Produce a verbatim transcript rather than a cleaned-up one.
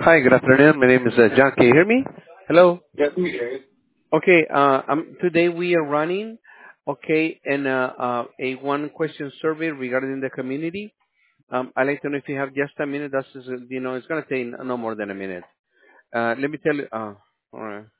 Hi, good afternoon. My name is uh, John. Can you hear me? Hello. Yes, we hear Okay. Uh, um, today we are running, okay, and uh, uh, a one-question survey regarding the community. Um, I'd like to know if you have just a minute. That's just, uh, you know, it's gonna take no more than a minute. Uh, let me tell you. Uh, all right.